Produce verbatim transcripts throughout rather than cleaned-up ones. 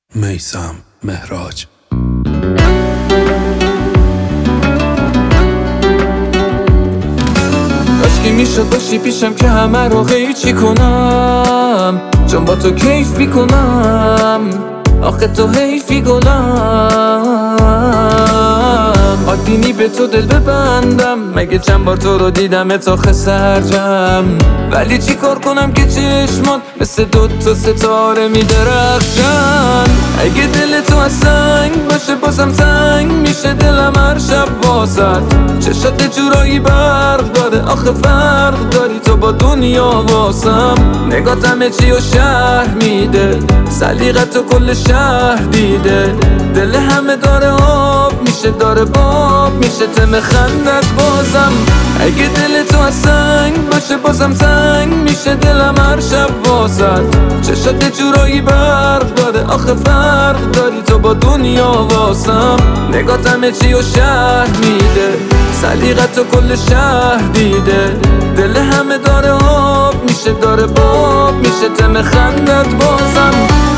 میثم مهراج. کاشکی میشد باشی پیشم که همه رو قیچی کنم، چون با تو کیف میکنم. آخه تو حیفی گلم، آدینی به تو دل ببندم. مگه چند بار تو رو دیدم تا خسرجم، ولی چی کار کنم که چشمات مثل دوتا ستاره میدرخشن. اگه دل تو از سنگ باشه بازم تنگ میشه دلم هر شب واسد. چشات جورایی برق داره، آخه فرق داری تو با دنیا واسم. نگات همه چی و شهر میده، سلیقت تو کل شهر دیده. دل همه داره آب میشه، داره باب میشه تم خندت بازم. اگه دل تو از سنگ باشه بازم تنگ میشه دلم هر شب واسد. چشات جورایی برق داره، آخه فرق داری تو با دنیا واسم. نگات همه چی و شهر میده، سلیقت تو کل شهر دیده. دل همه داره آب میشه، داره باب میشه تم خندت بازم.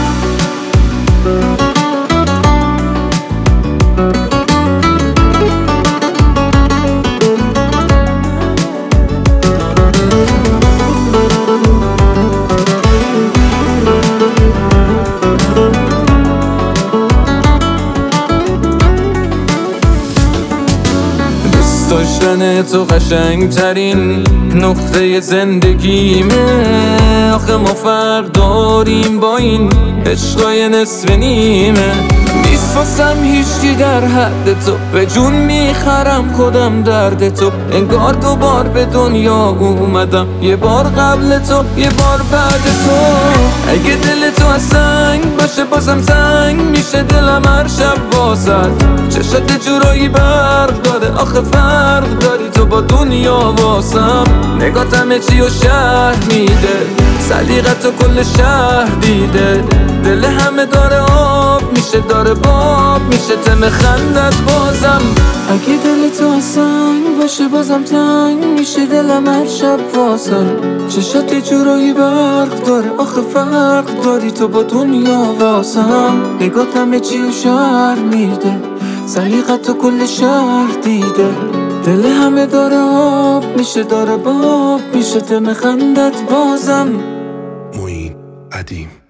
داشتن تو قشنگ ترین نقطه زندگیمه. آخه ما فرق داریم با این عشقای نصف نیمه. نیست واسم هیچی در حد تو، به جون میخرم خودم درد تو. انگار دوبار به دنیا اومدم، یه بار قبل تو یه بار بعد تو. اگه دل تو از سنگ باشه بازم تنگ میشه دلم هر شب واسد. چشات جورایی برق داره، آخه فرق داری تو با دنیا واسم. نگات همه چی و شهر میده، سلیقت تو کل شهر دیده. دل همه داره آب میشه، داره باب میشه تم خندت بازم. اگه دل تو از سنگ باشه بازم تنگ میشه دلم هر شب واسم. چشات جورایی برق داره، آخه فرق داری تو با دنیا واسم. نگات همه چی و شهر میده، سلیقت تو کل شهر دیده. دل همه داره آب میشه، داره باب میشه تم خندت بازم. معین ادیم.